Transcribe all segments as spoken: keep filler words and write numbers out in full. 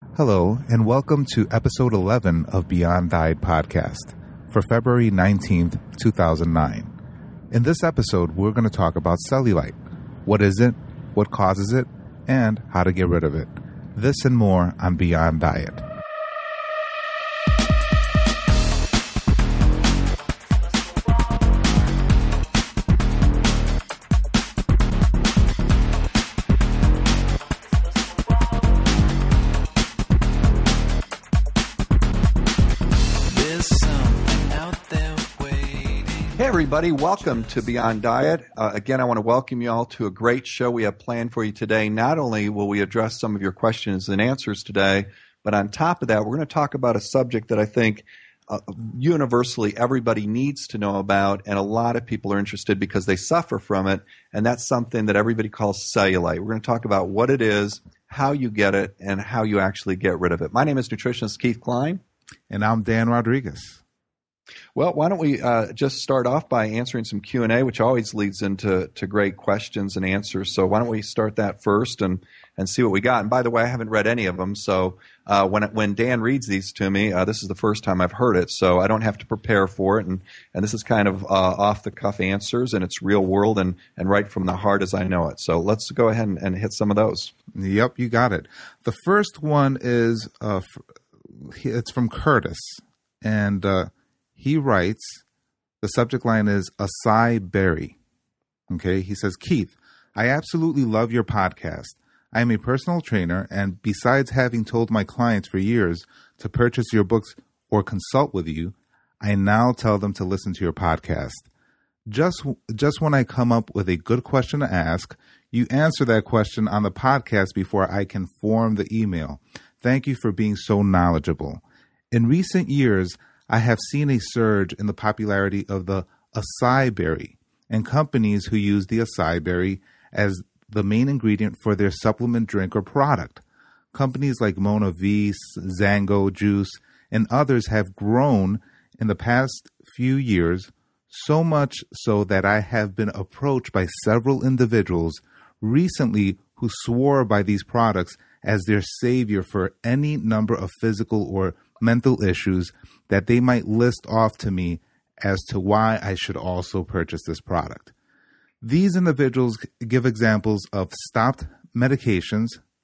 Hello, and welcome to episode eleven of Beyond Diet Podcast for February nineteenth, two thousand nine. In this episode, we're going to talk about cellulite. What is it, what causes it, and how to get rid of it. This and more on Beyond Diet. Hey everybody, welcome to Beyond Diet. Uh, again, I want to welcome you all to a great show we have planned for you today. Not only will we address some of your questions and answers today, but on top of that, we're going to talk about a subject that I think uh, universally everybody needs to know about, and a lot of people are interested because they suffer from it, and that's something that everybody calls cellulite. We're going to talk about what it is, how you get it, and how you actually get rid of it. My name is nutritionist Keith Klein. And I'm Dan Rodriguez. Well, why don't we uh, just start off by answering some Q and A, which always leads into to great questions and answers. So why don't we start that first and, and see what we got. And by the way, I haven't read any of them. So uh, when when Dan reads these to me, uh, this is the first time I've heard it. So I don't have to prepare for it. And, and this is kind of uh, off-the-cuff answers, and it's real world and, and right from the heart as I know it. So let's go ahead and, and hit some of those. Yep, you got it. The first one is uh, it's from Curtis. And uh, he writes, the subject line is acai berry. Okay, he says, Keith, I absolutely love your podcast. I am a personal trainer, and besides having told my clients for years to purchase your books or consult with you, I now tell them to listen to your podcast. Just, just when I come up with a good question to ask, you answer that question on the podcast before I can form the email. Thank you for being so knowledgeable. In recent years, I have seen a surge in the popularity of the acai berry and companies who use the acai berry as the main ingredient for their supplement drink or product. Companies like MonaVie, Zango Juice, and others have grown in the past few years, so much so that I have been approached by several individuals recently who swore by these products as their savior for any number of physical or mental issues that they might list off to me as to why I should also purchase this product. These individuals give examples of stopped medications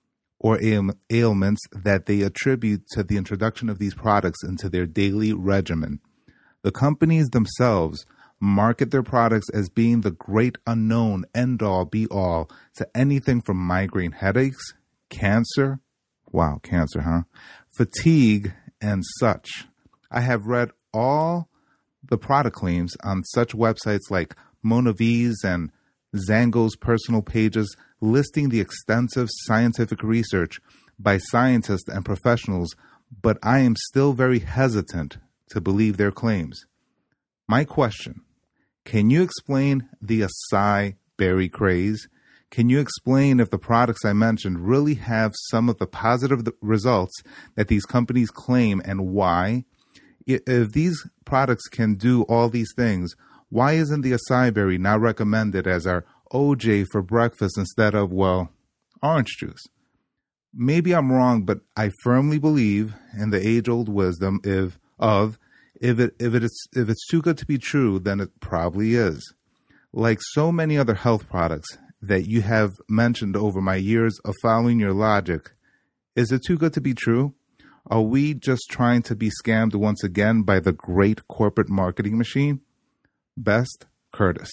or ail- ailments that they attribute to the introduction of these products into their daily regimen. The companies themselves market their products as being the great unknown end-all be-all to anything from migraine headaches, cancer, wow, cancer, huh? fatigue, and such. I have read all the product claims on such websites like MonaVie's and Zango's personal pages listing the extensive scientific research by scientists and professionals, but I am still very hesitant to believe their claims. My question, can you explain the acai berry craze? Can you explain if the products I mentioned really have some of the positive results that these companies claim and why? If these products can do all these things, why isn't the acai berry now recommended as our O J for breakfast instead of, well, orange juice? Maybe I'm wrong, but I firmly believe in the age-old wisdom if, of if it if it is if it's too good to be true, then it probably is. Like so many other health products that you have mentioned over my years of following your logic, is it too good to be true? Are we just trying to be scammed once again by the great corporate marketing machine? Best, Curtis.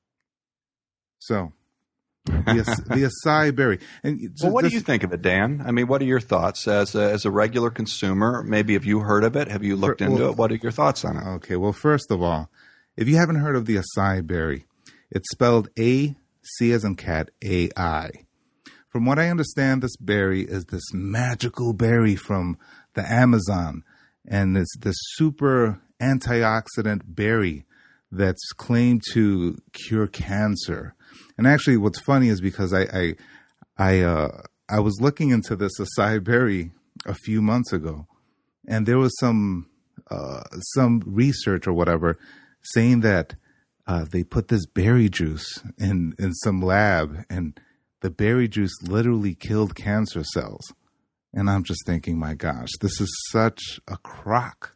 So, the, the acai berry. And just, well, what this, do you think of it, Dan? I mean, what are your thoughts as a, as a regular consumer? Maybe have you heard of it? Have you looked for, into well, it? What are your thoughts on it? Okay, well, first of all, if you haven't heard of the acai berry, it's spelled A C as in cat, A I. From what I understand, this berry is this magical berry from the Amazon, and it's this super antioxidant berry that's claimed to cure cancer. And actually, what's funny is because I I I, uh, I was looking into this acai berry a few months ago, and there was some uh, some research or whatever saying that uh, they put this berry juice in, in some lab, and the berry juice literally killed cancer cells. And I'm just thinking, my gosh, this is such a crock.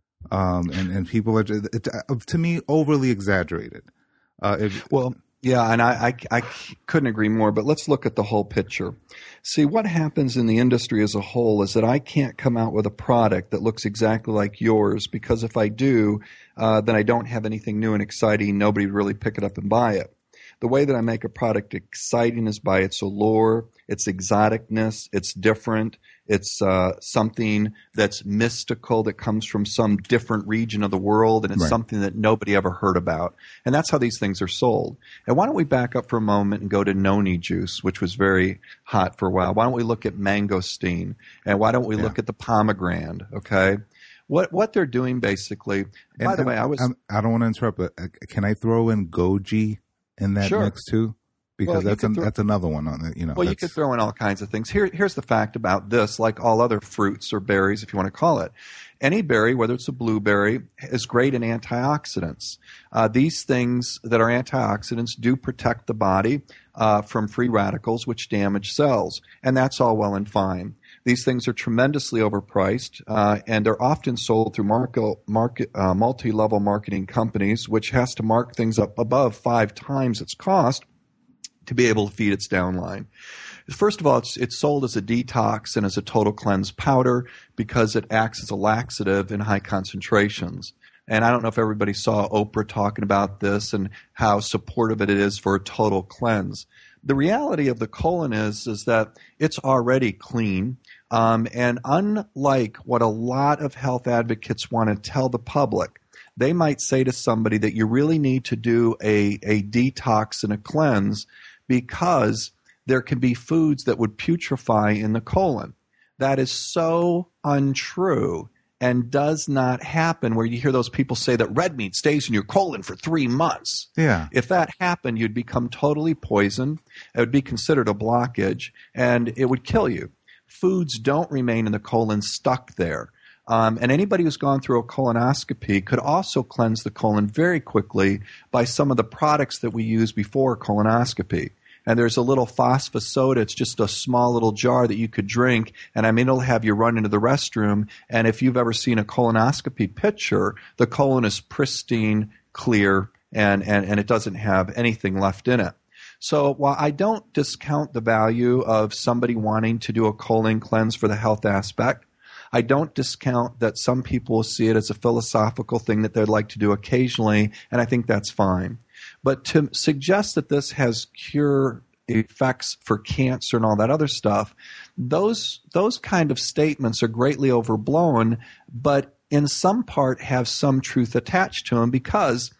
Um, and, and people are, it, it, to me, overly exaggerated. Uh, if, well, yeah, and I, I, I couldn't agree more, but let's look at the whole picture. See, what happens in the industry as a whole is that I can't come out with a product that looks exactly like yours, because if I do, uh, then I don't have anything new and exciting. Nobody would really pick it up and buy it. The way that I make a product exciting is by its allure, its exoticness, it's different, it's uh, something that's mystical that comes from some different region of the world, and it's right. something that nobody ever heard about. And that's how these things are sold. And why don't we back up for a moment and go to noni juice, which was very hot for a while. Why don't we look at mangosteen? And why don't we yeah. look at the pomegranate, okay? What what they're doing basically, and, by the and, way, I was... I'm, I don't want to interrupt, but can I throw in goji in that sure. mix too? Because well, that's an, throw, that's another one on it. You know, well, you could throw in all kinds of things. Here, here's the fact about this, like all other fruits or berries, if you want to call it. Any berry, whether it's a blueberry, is great in antioxidants. Uh, these things that are antioxidants do protect the body uh, from free radicals, which damage cells. And that's all well and fine. These things are tremendously overpriced, uh, and they're often sold through market, market, uh, multi-level marketing companies, which has to mark things up above five times its cost to be able to feed its downline. First of all, it's, it's sold as a detox and as a total cleanse powder because it acts as a laxative in high concentrations. And I don't know if everybody saw Oprah talking about this and how supportive it is for a total cleanse. The reality of the colon is, is that it's already clean. Um, and unlike what a lot of health advocates want to tell the public, they might say to somebody that you really need to do a, a detox and a cleanse because there can be foods that would putrefy in the colon. That is so untrue and does not happen, where you hear those people say that red meat stays in your colon for three months. Yeah. If that happened, you'd become totally poisoned. It would be considered a blockage, and it would kill you. Foods don't remain in the colon stuck there. Um, and anybody who's gone through a colonoscopy could also cleanse the colon very quickly by some of the products that we use before colonoscopy. And there's a little phosphosoda. It's just a small little jar that you could drink. And I mean, it'll have you run into the restroom. And if you've ever seen a colonoscopy picture, the colon is pristine, clear, and, and, and it doesn't have anything left in it. So while I don't discount the value of somebody wanting to do a colon cleanse for the health aspect, I don't discount that some people will see it as a philosophical thing that they'd like to do occasionally, and I think that's fine. But to suggest that this has cure effects for cancer and all that other stuff, those those kind of statements are greatly overblown, but in some part have some truth attached to them, because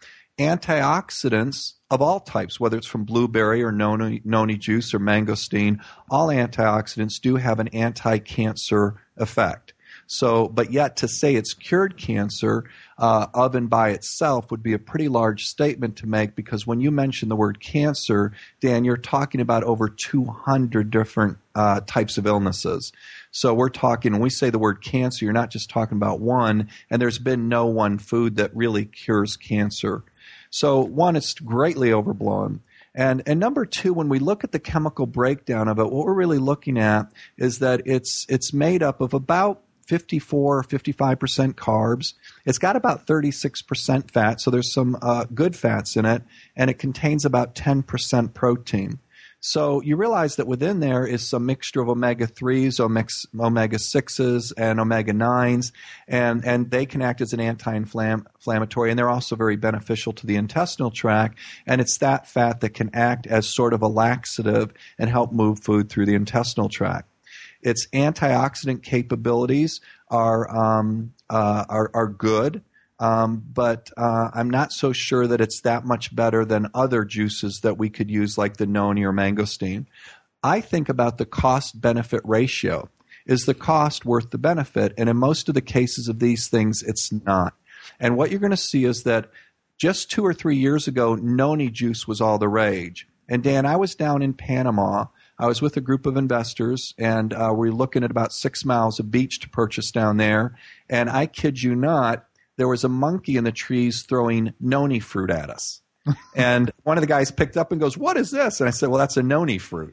antioxidants of all types, whether it's from blueberry or noni, noni juice or mangosteen, all antioxidants do have an anti-cancer effect. So, but yet to say it's cured cancer uh, of and by itself would be a pretty large statement to make, because when you mention the word cancer, Dan, you're talking about over two hundred different uh, types of illnesses. So we're talking, when we say the word cancer, you're not just talking about one, and there's been no one food that really cures cancer. So one, it's greatly overblown. And, and number two, when we look at the chemical breakdown of it, what we're really looking at is that it's it's made up of about fifty-four or fifty-five percent carbs. It's got about thirty-six percent fat, so there's some uh, good fats in it, and it contains about ten percent protein. So you realize that within there is some mixture of omega threes, omega sixes, and omega nines, and, and they can act as an anti-inflammatory, and they're also very beneficial to the intestinal tract, and it's that fat that can act as sort of a laxative and help move food through the intestinal tract. Its antioxidant capabilities are um, uh, are, are good, um, but uh, I'm not so sure that it's that much better than other juices that we could use, like the noni or mangosteen. I think about the cost-benefit ratio. Is the cost worth the benefit? And in most of the cases of these things, it's not. And what you're going to see is that just two or three years ago, noni juice was all the rage. And Dan, I was down in Panama. I was with a group of investors, and uh, we were looking at about six miles of beach to purchase down there. And I kid you not, there was a monkey in the trees throwing noni fruit at us. And one of the guys picked up and goes, "What is this?" And I said, "Well, that's a noni fruit."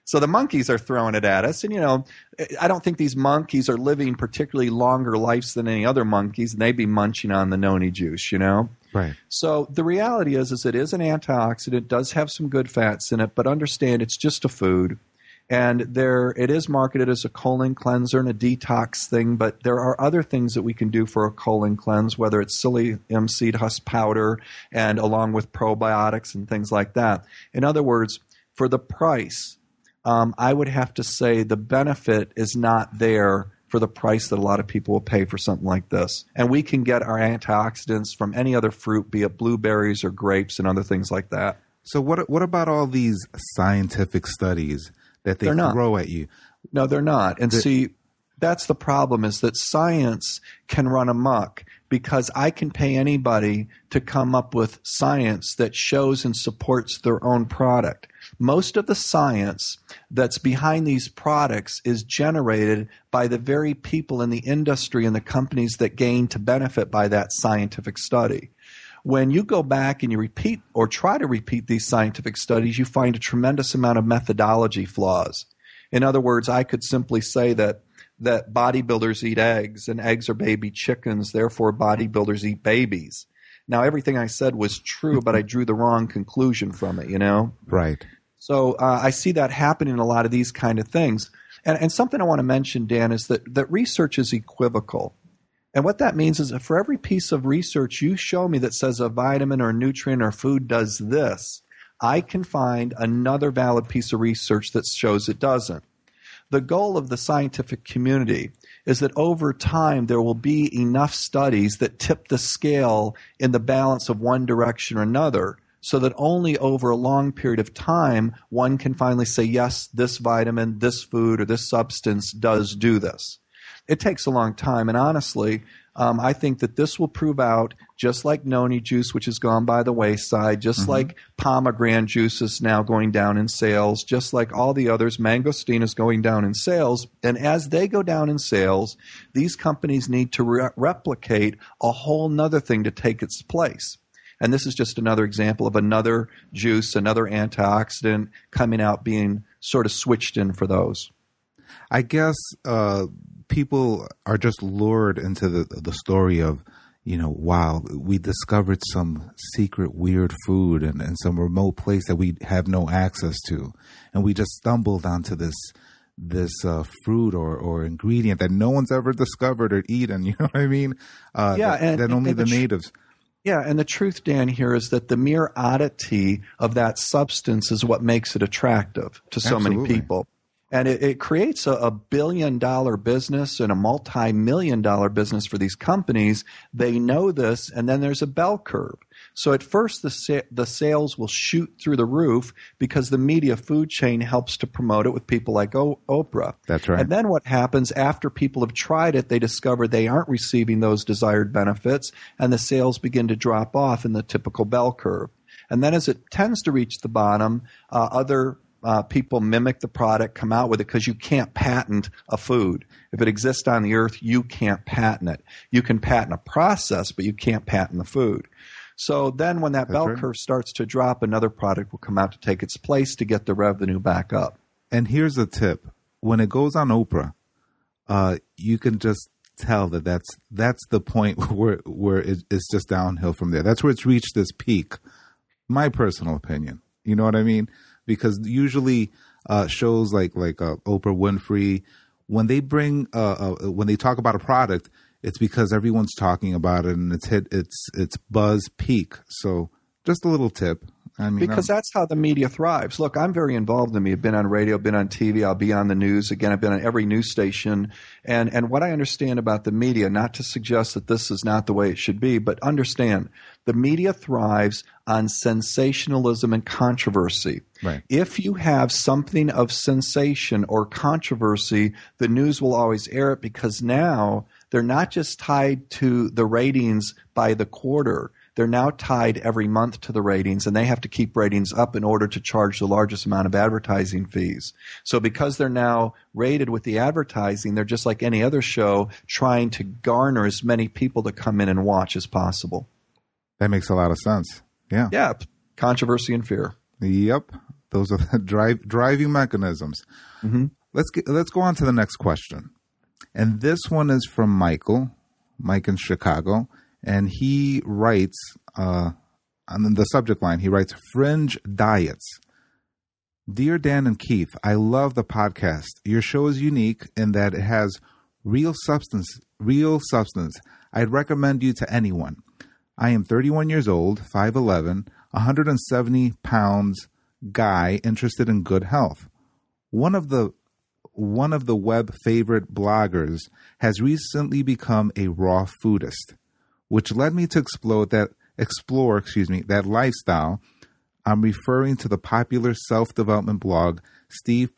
So the monkeys are throwing it at us. And, you know, I don't think these monkeys are living particularly longer lives than any other monkeys, and they'd be munching on the noni juice, you know? Right. So the reality is, is it is an antioxidant, it does have some good fats in it, but understand it's just a food. And there, it is marketed as a colon cleanser and a detox thing, but there are other things that we can do for a colon cleanse, whether it's psyllium seed husk powder and along with probiotics and things like that. In other words, for the price, um, I would have to say the benefit is not there for the price that a lot of people will pay for something like this. And we can get our antioxidants from any other fruit, be it blueberries or grapes and other things like that. So what what about all these scientific studies that they They're not. throw at you? No, they're not. And The- see, that's the problem, is that science can run amok because I can pay anybody to come up with science that shows and supports their own product. Most of the science that's behind these products is generated by the very people in the industry and the companies that gain to benefit by that scientific study. When you go back and you repeat or try to repeat these scientific studies, you find a tremendous amount of methodology flaws. In other words, I could simply say that that bodybuilders eat eggs and eggs are baby chickens, therefore bodybuilders eat babies. Now, everything I said was true, but I drew the wrong conclusion from it, you know? Right. So uh, I see that happening in a lot of these kind of things. And, and something I want to mention, Dan, is that, that research is equivocal. And what that means is that for every piece of research you show me that says a vitamin or a nutrient or food does this, I can find another valid piece of research that shows it doesn't. The goal of the scientific community is that over time there will be enough studies that tip the scale in the balance of one direction or another, so that only over a long period of time one can finally say, yes, this vitamin, this food, or this substance does do this. It takes a long time, and honestly, um, I think that this will prove out, just like noni juice, which has gone by the wayside, just mm-hmm. like pomegranate juice is now going down in sales, just like all the others, mangosteen is going down in sales. And as they go down in sales, these companies need to re- replicate a whole nother thing to take its place. And this is just another example of another juice, another antioxidant coming out being sort of switched in for those. I guess uh, people are just lured into the the story of, you know, wow, we discovered some secret weird food in, in some remote place that we have no access to. And we just stumbled onto this this uh, fruit or, or ingredient that no one's ever discovered or eaten. You know what I mean? Uh, yeah, that, and, that only and the, the tr- natives. Yeah, and the truth, Dan, here is that the mere oddity of that substance is what makes it attractive to so Absolutely. many people. And it, it creates a, a billion-dollar business and a multi-million dollar business for these companies. They know this, and then there's a bell curve. So at first, the sa- the sales will shoot through the roof because the media food chain helps to promote it with people like o- Oprah. That's right. And then what happens after people have tried it, they discover they aren't receiving those desired benefits, and the sales begin to drop off in the typical bell curve. And then as it tends to reach the bottom, uh, other Uh, people mimic the product, come out with it, because you can't patent a food. If it exists on the earth, you can't patent it. You can patent a process, but you can't patent the food. So then when that That's bell right. curve starts to drop, another product will come out to take its place to get the revenue back up. And here's a tip. When it goes on Oprah, uh, you can just tell that that's, that's the point where, where it, it's just downhill from there. That's where it's reached this peak. My personal opinion. You know what I mean? Because usually uh, shows like like uh, Oprah Winfrey, when they bring uh, uh, when they talk about a product, it's because everyone's talking about it and it's hit its its buzz peak. So just a little tip. I mean, because I'm, that's how the media thrives. Look, I'm very involved in the media. I've been on radio, been on T V, I'll be on the news. Again, I've been on every news station. And, and what I understand about the media, not to suggest that this is not the way it should be, but understand the media thrives on sensationalism and controversy. Right. If you have something of sensation or controversy, the news will always air it, because now they're not just tied to the ratings by the quarter. They're now tied every month to the ratings, and they have to keep ratings up in order to charge the largest amount of advertising fees. So because they're now rated with the advertising, they're just like any other show, trying to garner as many people to come in and watch as possible. that makes a lot of sense. Yeah. Yeah, controversy and fear. Yep. Those are the drive, driving mechanisms. Mm-hmm. Let's get, let's go on to the next question. And this one is from Michael, Mike in Chicago. And he writes, uh, on the subject line, he writes, Fringe Diets. Dear Dan and Keith, I love the podcast. Your show is unique in that it has real substance, real substance. I'd recommend you to anyone. I am thirty-one years old, five eleven, one hundred seventy pounds guy interested in good health. One of the one of the web favorite bloggers has recently become a raw foodist, which led me to explore that explore, excuse me, that lifestyle. I'm referring to the popular self-development blog Steve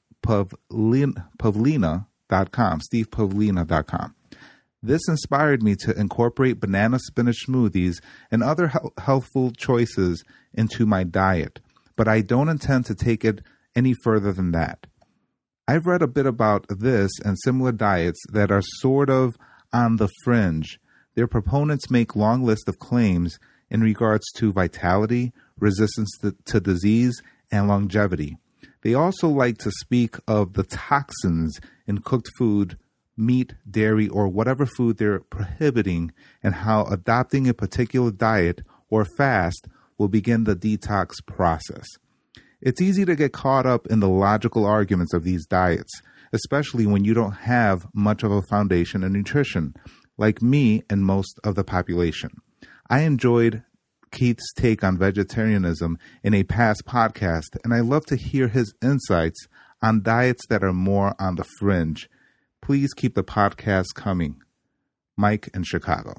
Pavlina dot com, steve pavlina dot com. This inspired me to incorporate banana spinach smoothies and other he- healthful choices into my diet, but I don't intend to take it any further than that. I've read a bit about this and similar diets that are sort of on the fringe. Their proponents make long lists of claims in regards to vitality, resistance to, to disease, and longevity. They also like to speak of the toxins in cooked food, meat, dairy, or whatever food they're prohibiting, and how adopting a particular diet or fast will begin the detox process. It's easy to get caught up in the logical arguments of these diets, especially when you don't have much of a foundation in nutrition, like me and most of the population. I enjoyed Keith's take on vegetarianism in a past podcast, and I love to hear his insights on diets that are more on the fringe. Please keep the podcast coming. Mike in Chicago.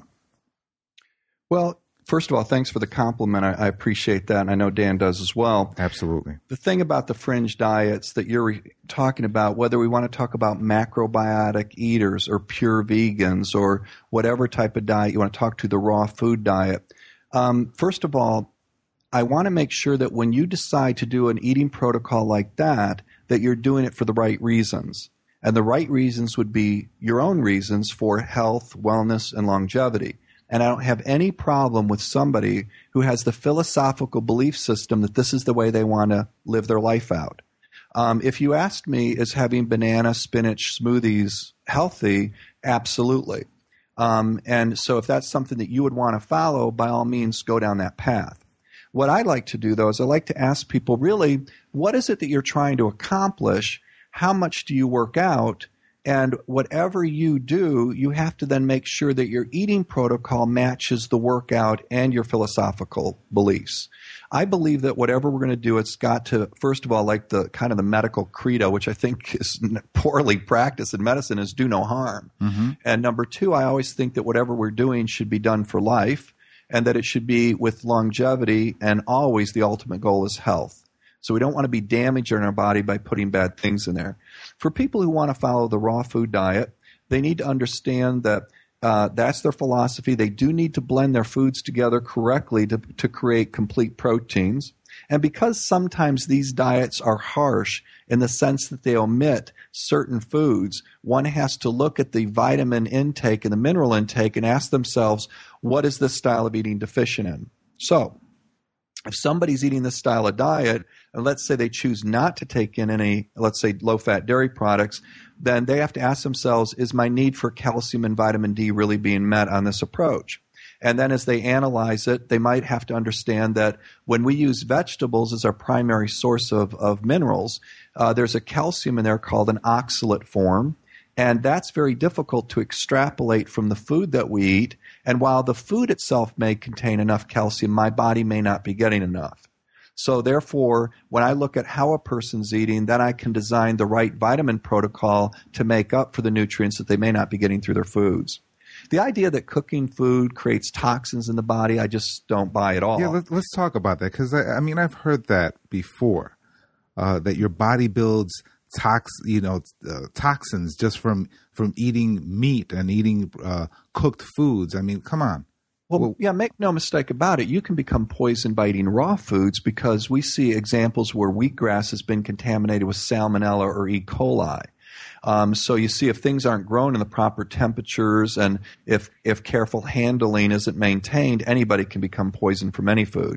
Well, first of all, thanks for the compliment. I, I appreciate that, and I know Dan does as well. Absolutely. The thing about the fringe diets that you're re- talking about, whether we want to talk about macrobiotic eaters or pure vegans or whatever type of diet you want to talk to, the raw food diet, um, first of all, I want to make sure that when you decide to do an eating protocol like that, that you're doing it for the right reasons. And the right reasons would be your own reasons for health, wellness, and longevity. And I don't have any problem with somebody who has the philosophical belief system that this is the way they want to live their life out. Um, if you asked me, is having banana spinach smoothies healthy? Absolutely. Um, and so if that's something that you would want to follow, by all means, go down that path. What I like to do, though, is I like to ask people, really, what is it that you're trying to accomplish? How much do you work out? And whatever you do, you have to then make sure that your eating protocol matches the workout and your philosophical beliefs. I believe that whatever we're going to do, it's got to, first of all, like the kind of the medical credo, which I think is poorly practiced in medicine, is do no harm. Mm-hmm. And number two, I always think that whatever we're doing should be done for life, and that it should be with longevity, and always the ultimate goal is health. So we don't want to be damaging our body by putting bad things in there. For people who want to follow the raw food diet, they need to understand that uh, that's their philosophy. They do need to blend their foods together correctly to, to create complete proteins. And because sometimes these diets are harsh in the sense that they omit certain foods, one has to look at the vitamin intake and the mineral intake and ask themselves, what is this style of eating deficient in? So if somebody's eating this style of diet, and let's say they choose not to take in any, let's say, low-fat dairy products, then they have to ask themselves, is my need for calcium and vitamin D really being met on this approach? And then as they analyze it, they might have to understand that when we use vegetables as our primary source of, of minerals, uh, there's a calcium in there called an oxalate form. And that's very difficult to extrapolate from the food that we eat. And while the food itself may contain enough calcium, my body may not be getting enough. So therefore, when I look at how a person's eating, then I can design the right vitamin protocol to make up for the nutrients that they may not be getting through their foods. The idea that cooking food creates toxins in the body, I just don't buy at all. Yeah, let, let's talk about that, because I, I mean, I've heard that before, uh, that your body builds tox, you know, uh, toxins just from from eating meat and eating uh, cooked foods. I mean, come on. Well, well, yeah, make no mistake about it. You can become poisoned by eating raw foods, because we see examples where wheatgrass has been contaminated with salmonella or E. coli. Um, so you see, if things aren't grown in the proper temperatures and if if careful handling isn't maintained, anybody can become poisoned from any food.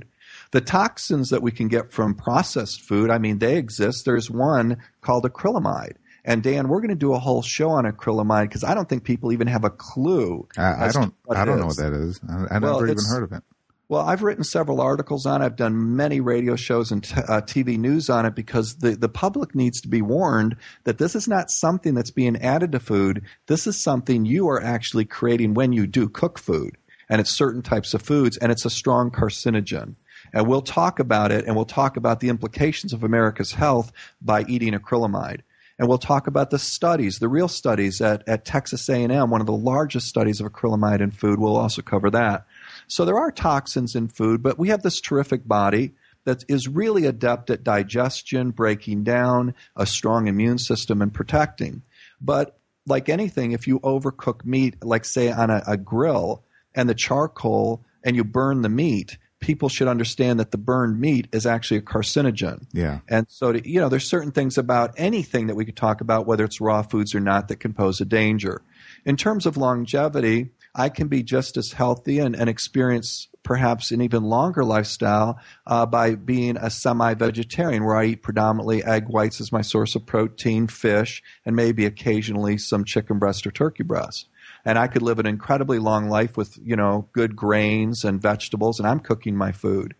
The toxins that we can get from processed food, I mean, they exist. There's one called acrylamide. And Dan, we're going to do a whole show on acrylamide because I don't think people even have a clue. I, I don't. I don't know what that is. I, I well, never even heard of it. Well, I've written several articles on it. I've done many radio shows and t- uh, T V news on it because the, the public needs to be warned that this is not something that's being added to food. This is something you are actually creating when you do cook food. And it's certain types of foods, and it's a strong carcinogen. And we'll talk about it, and we'll talk about the implications of America's health by eating acrylamide. And we'll talk about the studies, the real studies at, at Texas A and M, one of the largest studies of acrylamide in food. We'll also cover that. So there are toxins in food, but we have this terrific body that is really adept at digestion, breaking down, a strong immune system, and protecting. But like anything, if you overcook meat, like say on a, a grill, and the charcoal, and you burn the meat, people should understand that the burned meat is actually a carcinogen. Yeah. And so, to, you know, there's certain things about anything that we could talk about, whether it's raw foods or not, that can pose a danger. In terms of longevity, I can be just as healthy and, and experience perhaps an even longer lifestyle uh, by being a semi-vegetarian where I eat predominantly egg whites as my source of protein, fish, and maybe occasionally some chicken breast or turkey breast. And I could live an incredibly long life with, you know, good grains and vegetables, and I'm cooking my food.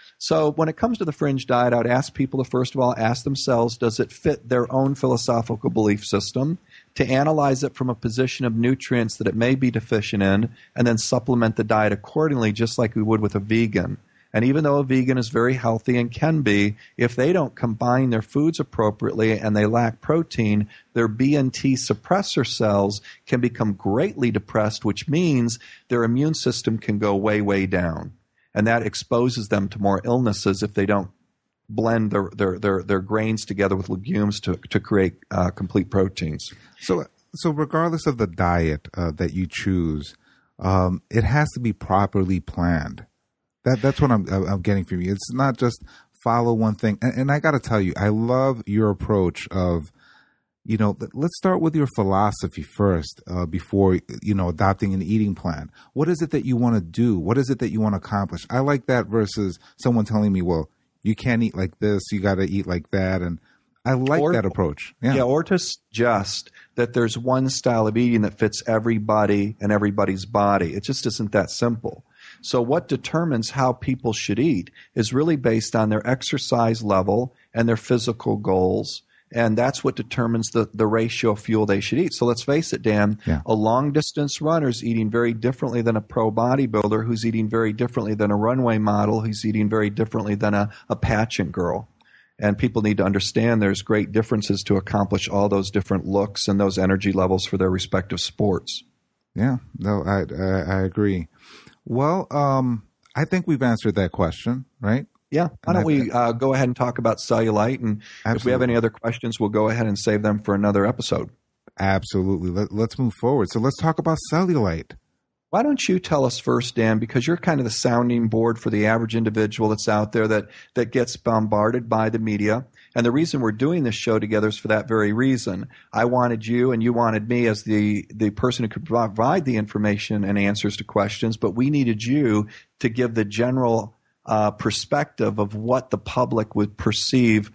So when it comes to the fringe diet, I would ask people to, first of all, ask themselves, does it fit their own philosophical belief system? To analyze it from a position of nutrients that it may be deficient in, and then supplement the diet accordingly, just like we would with a vegan. And even though a vegan is very healthy and can be, if they don't combine their foods appropriately and they lack protein, their B and T suppressor cells can become greatly depressed, which means their immune system can go way, way down. And that exposes them to more illnesses if they don't blend their their their, their grains together with legumes to to create uh, complete proteins. So, so regardless of the diet uh, that you choose, um, it has to be properly planned. That that's what I'm I'm getting from you. It's not just follow one thing. And, and I got to tell you, I love your approach of, you know, let's start with your philosophy first uh, before, you know, adopting an eating plan. What is it that you want to do? What is it that you want to accomplish? I like that versus someone telling me, well, you can't eat like this, you got to eat like that. And I like or, that approach. Yeah. yeah, or to suggest that there's one style of eating that fits everybody and everybody's body. It just isn't that simple. So what determines how people should eat is really based on their exercise level and their physical goals. And that's what determines the, the ratio of fuel they should eat. So let's face it, Dan, yeah. a long-distance runner is eating very differently than a pro bodybuilder who's eating very differently than a runway model who's eating very differently than a, a pageant girl. And people need to understand there's great differences to accomplish all those different looks and those energy levels for their respective sports. Yeah, no, I, I, I agree. Well, um, I think we've answered that question, right? Yeah. Why don't we uh, go ahead and talk about cellulite? And Absolutely. If we have any other questions, we'll go ahead and save them for another episode. Absolutely. Let, let's move forward. So let's talk about cellulite. Why don't you tell us first, Dan, because you're kind of the sounding board for the average individual that's out there that, that gets bombarded by the media. And the reason we're doing this show together is for that very reason. I wanted you and you wanted me as the, the person who could provide the information and answers to questions, but we needed you to give the general uh, perspective of what the public would perceive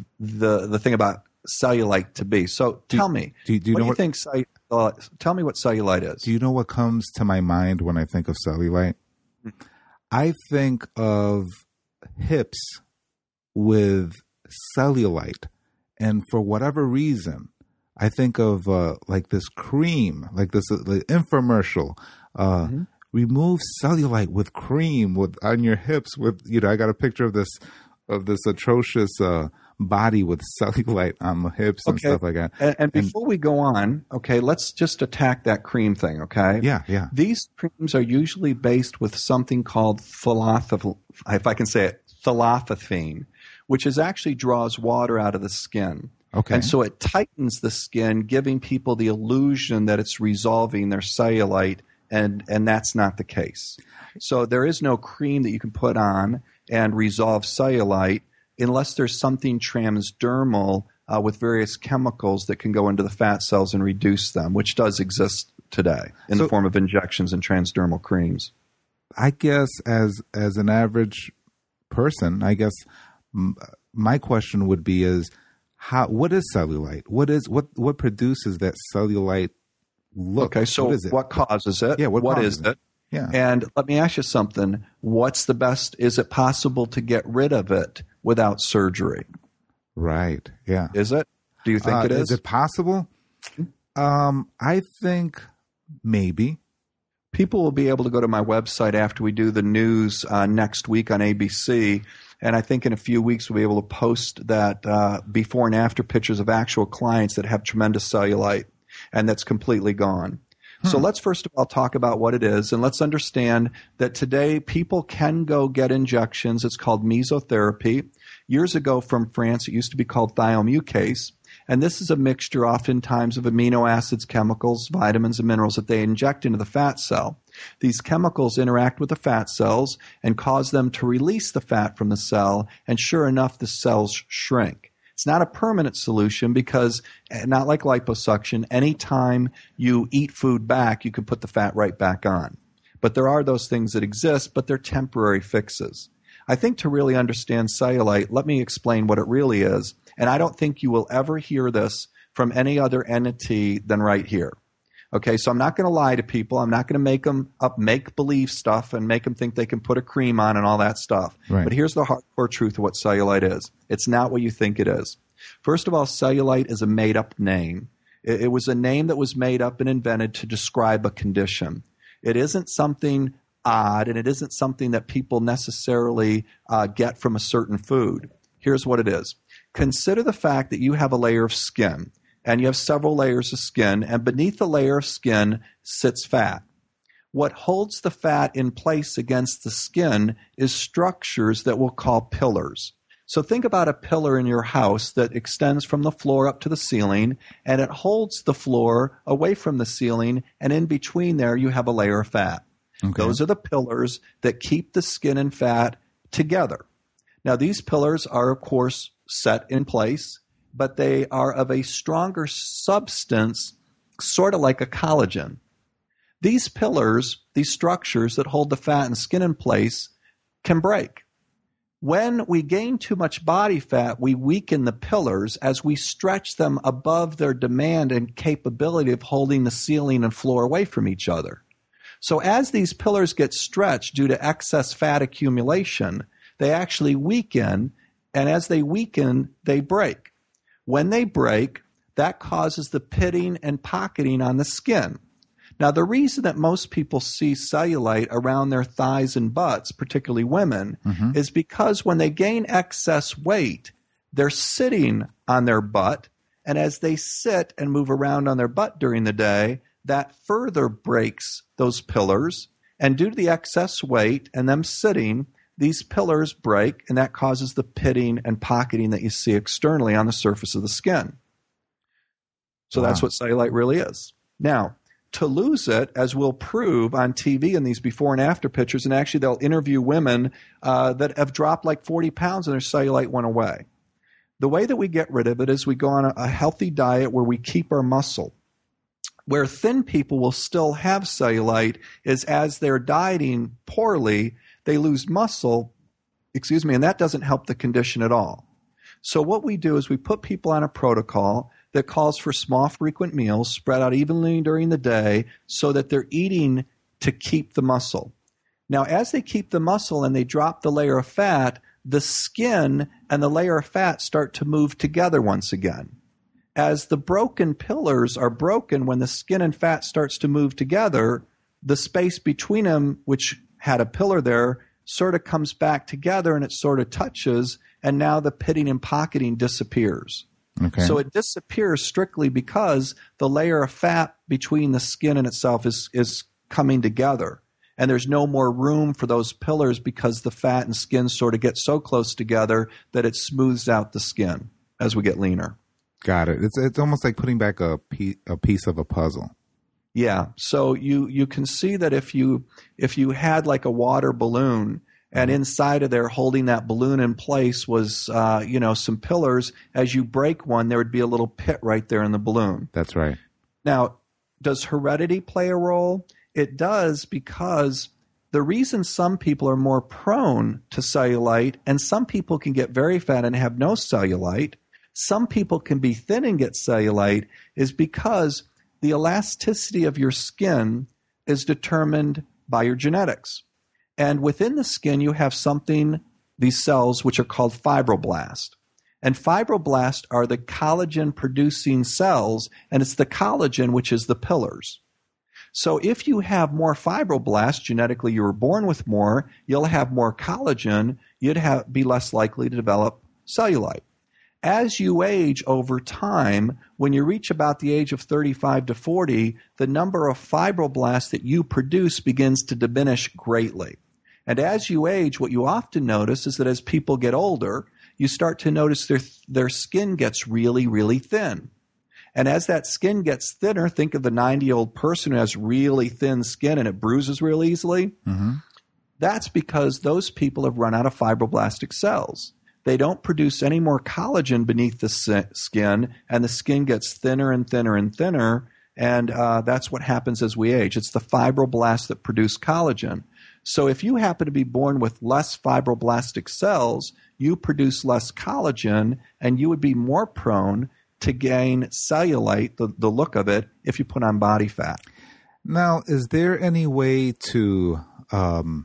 the the thing about cellulite to be. So tell do, me, do, do you what know do you what, think? Uh, tell me what cellulite is. Do you know what comes to my mind when I think of cellulite? Mm-hmm. I think of hips with cellulite, and for whatever reason, I think of uh, like this cream, like this uh, like infomercial. Uh, mm-hmm. Remove cellulite with cream with on your hips. With you know, I got a picture of this of this atrocious uh, body with cellulite on the hips and okay. stuff like that. And, and before and, we go on, okay, let's just attack that cream thing. Okay. Yeah, yeah. These creams are usually based with something called phthalath, if I can say it, phthalaphene, which is actually draws water out of the skin. Okay. And so it tightens the skin, giving people the illusion that it's resolving their cellulite, and, and that's not the case. So there is no cream that you can put on and resolve cellulite unless there's something transdermal uh, with various chemicals that can go into the fat cells and reduce them, which does exist today in so, the form of injections and transdermal creams. I guess as as an average person, I guess m- my question would be is how what is cellulite? What is what what produces that cellulite look? Okay, so what, is it? what causes it? Yeah, what, what causes is it? it? Yeah. And let me ask you something. What's the best? Is it possible to get rid of it without surgery? Right. Yeah. Is it? Do you think uh, it is? Is it possible? Um, I think maybe. People will be able to go to my website after we do the news uh, next week on A B C. And I think in a few weeks we'll be able to post that uh, before and after pictures of actual clients that have tremendous cellulite and that's completely gone. So let's first of all talk about what it is, and let's understand that today people can go get injections. It's called mesotherapy. Years ago from France, it used to be called thiomucase, and this is a mixture oftentimes of amino acids, chemicals, vitamins, and minerals that they inject into the fat cell. These chemicals interact with the fat cells and cause them to release the fat from the cell, and sure enough, the cells shrink. It's not a permanent solution because, not like liposuction, anytime you eat food back, you can put the fat right back on. But there are those things that exist, but they're temporary fixes. I think to really understand cellulite, let me explain what it really is. And I don't think you will ever hear this from any other entity than right here. Okay, so I'm not going to lie to people. I'm not going to make them up make-believe stuff and make them think they can put a cream on and all that stuff. Right. But here's the hardcore truth of what cellulite is. It's not what you think it is. First of all, cellulite is a made-up name. It, it was a name that was made up and invented to describe a condition. It isn't something odd, and it isn't something that people necessarily uh, get from a certain food. Here's what it is. Consider the fact that you have a layer of skin. And you have several layers of skin, and beneath the layer of skin sits fat. What holds the fat in place against the skin is structures that we'll call pillars. So think about a pillar in your house that extends from the floor up to the ceiling, and it holds the floor away from the ceiling, and in between there you have a layer of fat. Okay. Those are the pillars that keep the skin and fat together. Now these pillars are, of course, set in place, but they are of a stronger substance, sort of like a collagen. These pillars, these structures that hold the fat and skin in place, can break. When we gain too much body fat, we weaken the pillars as we stretch them above their demand and capability of holding the ceiling and floor away from each other. So as these pillars get stretched due to excess fat accumulation, they actually weaken, and as they weaken, they break. When they break, that causes the pitting and pocketing on the skin. Now, the reason that most people see cellulite around their thighs and butts, particularly women, mm-hmm. is because when they gain excess weight, they're sitting on their butt, and as they sit and move around on their butt during the day, that further breaks those pillars, and due to the excess weight and them sitting, these pillars break, and that causes the pitting and pocketing that you see externally on the surface of the skin. So wow. That's what cellulite really is. Now, to lose it, as we'll prove on T V in these before and after pictures, and actually they'll interview women uh, that have dropped like forty pounds and their cellulite went away. The way that we get rid of it is we go on a, a healthy diet where we keep our muscle. Where thin people will still have cellulite is as they're dieting poorly, they lose muscle, excuse me, and that doesn't help the condition at all. So what we do is we put people on a protocol that calls for small, frequent meals spread out evenly during the day so that they're eating to keep the muscle. Now, as they keep the muscle and they drop the layer of fat, the skin and the layer of fat start to move together once again. As the broken pillars are broken, when the skin and fat starts to move together, the space between them, which had a pillar there, sort of comes back together and it sort of touches, and now the pitting and pocketing disappears. Okay. So it disappears strictly because the layer of fat between the skin and itself is, is coming together. And there's no more room for those pillars because the fat and skin sort of get so close together that it smooths out the skin as we get leaner. Got it. It's it's almost like putting back a piece, a piece of a puzzle. Yeah. So you, you can see that if you if you had like a water balloon and inside of there holding that balloon in place was uh, you know some pillars, as you break one, there would be a little pit right there in the balloon. That's right. Now, does heredity play a role? It does, because the the reason some people are more prone to cellulite, and some people can get very fat and have no cellulite, some people can be thin and get cellulite, is because the elasticity of your skin is determined by your genetics. And within the skin, you have something, these cells, which are called fibroblasts. And fibroblasts are the collagen-producing cells, and it's the collagen which is the pillars. So if you have more fibroblasts, genetically you were born with more, you'll have more collagen, you'd have, be less likely to develop cellulite. As you age over time, when you reach about the age of thirty-five to forty, the number of fibroblasts that you produce begins to diminish greatly. And as you age, what you often notice is that as people get older, you start to notice their, their skin gets really, really thin. And as that skin gets thinner, think of the ninety-year-old person who has really thin skin and it bruises real easily. Mm-hmm. That's because those people have run out of fibroblastic cells. They don't produce any more collagen beneath the skin, and the skin gets thinner and thinner and thinner, and uh, that's what happens as we age. It's the fibroblasts that produce collagen. So if you happen to be born with less fibroblastic cells, you produce less collagen, and you would be more prone to gain cellulite, the, the look of it, if you put on body fat. Now, is there any way to, um,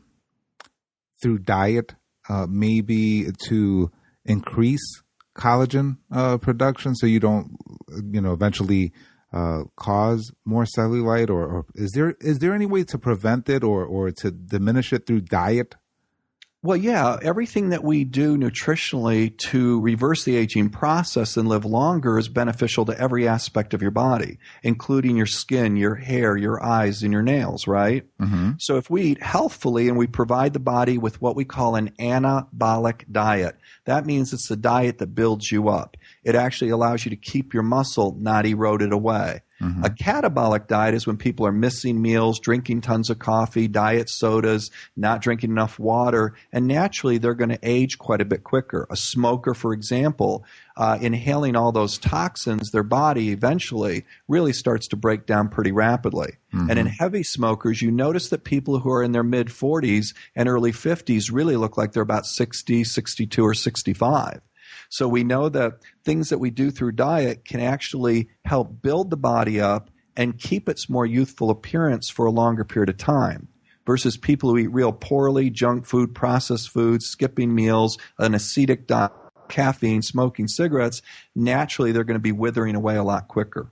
through diet, uh, maybe to increase collagen uh, production so you don't, you know, eventually uh, cause more cellulite? Or, or is there is there any way to prevent it or, or to diminish it through diet? Well, yeah, everything that we do nutritionally to reverse the aging process and live longer is beneficial to every aspect of your body, including your skin, your hair, your eyes, and your nails, right? Mm-hmm. So if we eat healthfully and we provide the body with what we call an anabolic diet, that means it's a diet that builds you up. It actually allows you to keep your muscle not eroded away. Mm-hmm. A catabolic diet is when people are missing meals, drinking tons of coffee, diet sodas, not drinking enough water, and naturally they're going to age quite a bit quicker. A smoker, for example, uh, inhaling all those toxins, their body eventually really starts to break down pretty rapidly. Mm-hmm. And in heavy smokers, you notice that people who are in their mid-forties and early fifties really look like they're about sixty, sixty-two, or sixty-five. So we know that things that we do through diet can actually help build the body up and keep its more youthful appearance for a longer period of time versus people who eat real poorly, junk food, processed foods, skipping meals, an ascetic diet, caffeine, smoking cigarettes. Naturally, they're going to be withering away a lot quicker.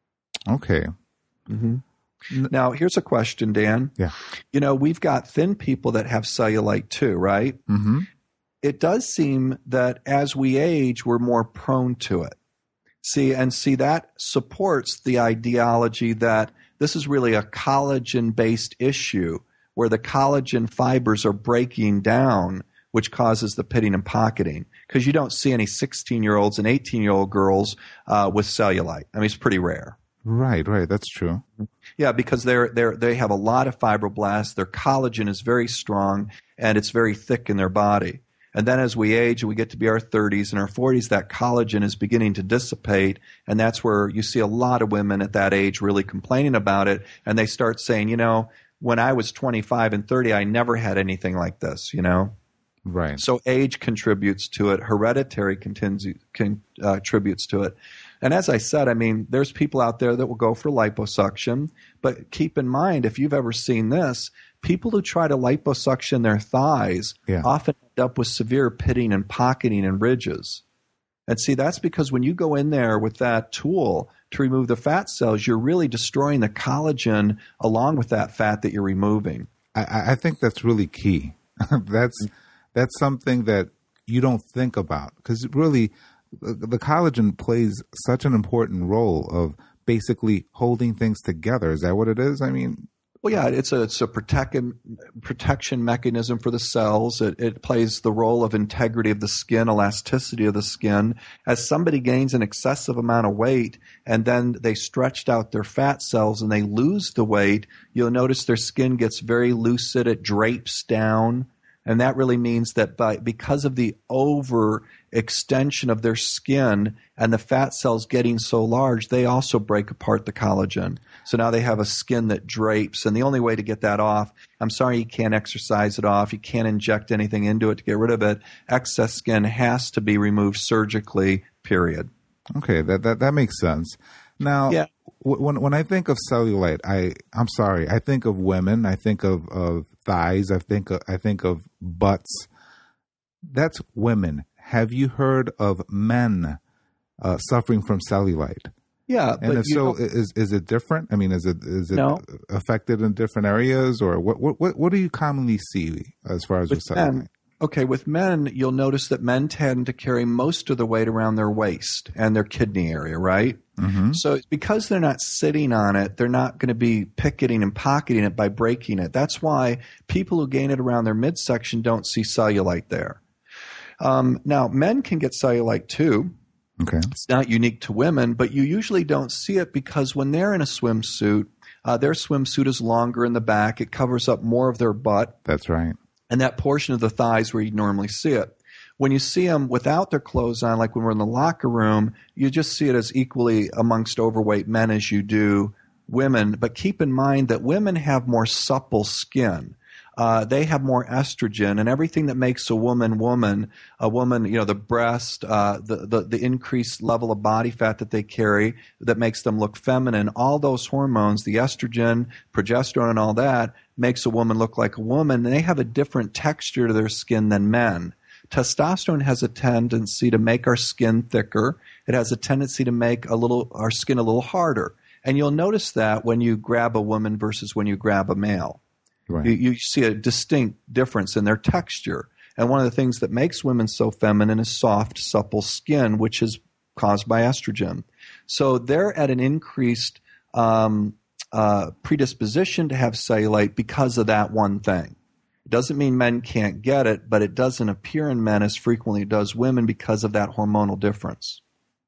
Okay. Mm-hmm. Now, here's a question, Dan. Yeah. You know, we've got thin people that have cellulite too, right? Mm-hmm. It does seem that as we age, we're more prone to it. See, and see, that supports the ideology that this is really a collagen-based issue where the collagen fibers are breaking down, which causes the pitting and pocketing. Because you don't see any sixteen-year-olds and eighteen-year-old girls uh, with cellulite. I mean, it's pretty rare. Right, right. That's true. Yeah, because they're they're they have a lot of fibroblasts. Their collagen is very strong, and it's very thick in their body. And then as we age and we get to be our thirties and our forties, that collagen is beginning to dissipate. And that's where you see a lot of women at that age really complaining about it. And they start saying, you know, when I was twenty-five and thirty, I never had anything like this, you know. Right. So age contributes to it. Hereditary contributes to it. And as I said, I mean, there's people out there that will go for liposuction. But keep in mind, if you've ever seen this, people who try to liposuction their thighs yeah. often end up with severe pitting and pocketing and ridges. And see, that's because when you go in there with that tool to remove the fat cells, you're really destroying the collagen along with that fat that you're removing. I, I think that's really key. that's that's something that you don't think about because really the, the collagen plays such an important role of basically holding things together. Is that what it is? I mean... Well, yeah, it's a it's a protect, protection mechanism for the cells. It, it plays the role of integrity of the skin, elasticity of the skin. As somebody gains an excessive amount of weight and then they stretched out their fat cells and they lose the weight, you'll notice their skin gets very lucid. It drapes down. And that really means that by because of the overextension of their skin and the fat cells getting so large, they also break apart the collagen. So now they have a skin that drapes. And the only way to get that off, I'm sorry, you can't exercise it off. You can't inject anything into it to get rid of it. Excess skin has to be removed surgically, period. Okay, that that, that makes sense. Now, yeah. when when I think of cellulite, I I'm sorry, I think of women, I think of, of thighs, I think of, I think of butts. That's women. Have you heard of men uh, suffering from cellulite? Yeah, and but if so, is is it different? I mean, is it is it no. affected in different areas, or what what what do you commonly see as far as with, with cellulite? Men, okay, with men, you'll notice that men tend to carry most of the weight around their waist and their kidney area, right? Mm-hmm. So because they're not sitting on it, they're not going to be picketing and pocketing it by breaking it. That's why people who gain it around their midsection don't see cellulite there. Um, now, men can get cellulite too. Okay. It's not unique to women, but you usually don't see it because when they're in a swimsuit, uh, their swimsuit is longer in the back. It covers up more of their butt. That's right. And that portion of the thighs where you normally see it. When you see them without their clothes on, like when we're in the locker room, you just see it as equally amongst overweight men as you do women. But keep in mind that women have more supple skin. Uh, they have more estrogen, and everything that makes a woman woman, a woman, you know, the breast, uh, the, the the increased level of body fat that they carry that makes them look feminine, all those hormones, the estrogen, progesterone, and all that, makes a woman look like a woman. And they have a different texture to their skin than men. Testosterone has a tendency to make our skin thicker. It has a tendency to make a little our skin a little harder. And you'll notice that when you grab a woman versus when you grab a male. Right. You, you see a distinct difference in their texture. And one of the things that makes women so feminine is soft, supple skin, which is caused by estrogen. So they're at an increased um, uh, predisposition to have cellulite because of that one thing. It doesn't mean men can't get it, but it doesn't appear in men as frequently as it does women because of that hormonal difference.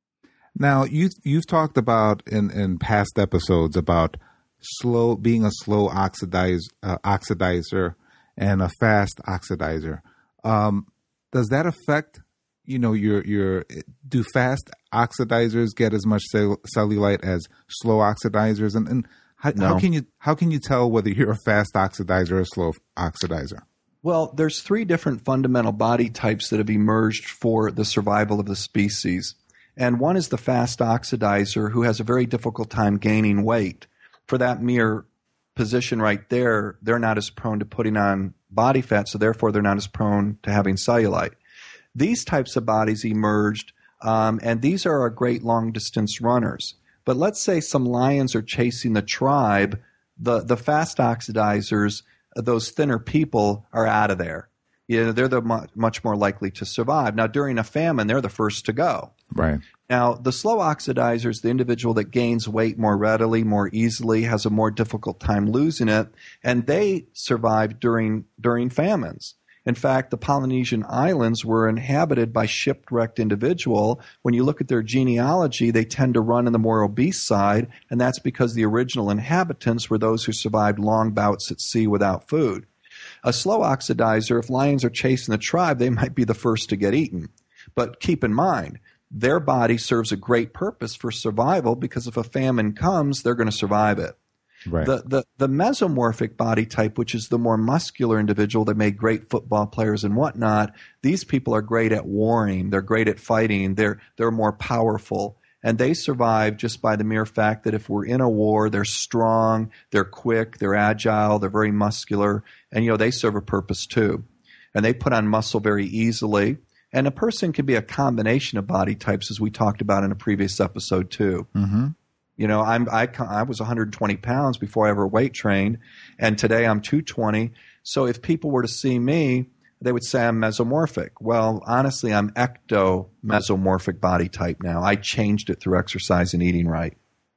Now, you, you've talked about in, in past episodes about slow being a slow oxidize, uh, oxidizer and a fast oxidizer. Um, does that affect, you know, your your do fast oxidizers get as much cell, cellulite as slow oxidizers? And, and how, no. how can you how can you tell whether you're a fast oxidizer or a slow oxidizer? Well, there's three different fundamental body types that have emerged for the survival of the species. And one is the fast oxidizer who has a very difficult time gaining weight. For that mere position right there, they're not as prone to putting on body fat, so therefore they're not as prone to having cellulite. These types of bodies emerged, um, and these are our great long-distance runners. But let's say some lions are chasing the tribe, the, the fast oxidizers, those thinner people are out of there. You know, they're the mu- much more likely to survive. Now, during a famine, they're the first to go. Right. Now, the slow oxidizer is the individual that gains weight more readily, more easily, has a more difficult time losing it, and they survive during during famines. In fact, the Polynesian islands were inhabited by shipwrecked individuals. When you look at their genealogy, they tend to run in the more obese side, and that's because the original inhabitants were those who survived long bouts at sea without food. A slow oxidizer, if lions are chasing the tribe, they might be the first to get eaten. But keep in mind, their body serves a great purpose for survival because if a famine comes, they're going to survive it. Right. The, the the mesomorphic body type, which is the more muscular individual that made great football players and whatnot, these people are great at warring. They're great at fighting. They're they're more powerful. And they survive just by the mere fact that if we're in a war, they're strong, they're quick, they're agile, they're very muscular, and you know they serve a purpose too. And they put on muscle very easily. And a person can be a combination of body types, as we talked about in a previous episode too. Mm-hmm. You know, I'm I I was one hundred twenty pounds before I ever weight trained, and today I'm two twenty. So if people were to see me, they would say I'm mesomorphic. Well, honestly, I'm ecto-mesomorphic body type now. I changed it through exercise and eating right.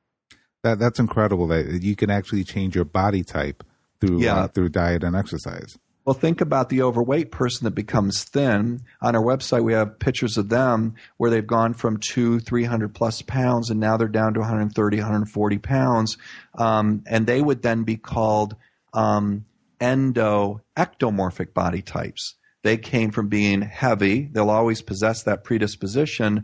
That that's incredible that you can actually change your body type through yeah. uh, through diet and exercise. Well, think about the overweight person that becomes thin. On our website, we have pictures of them where they've gone from two, three hundred plus pounds, and now they're down to one hundred thirty, one hundred forty pounds. Um, and they would then be called um, endo-ectomorphic body types. They came from being heavy. They'll always possess that predisposition.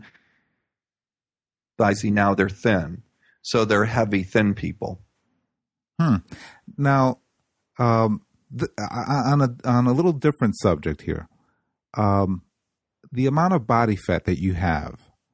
Now they're thin. So they're heavy, thin people. Hmm. Now, um, th- on a on a little different subject here, um, the amount of body fat that you have,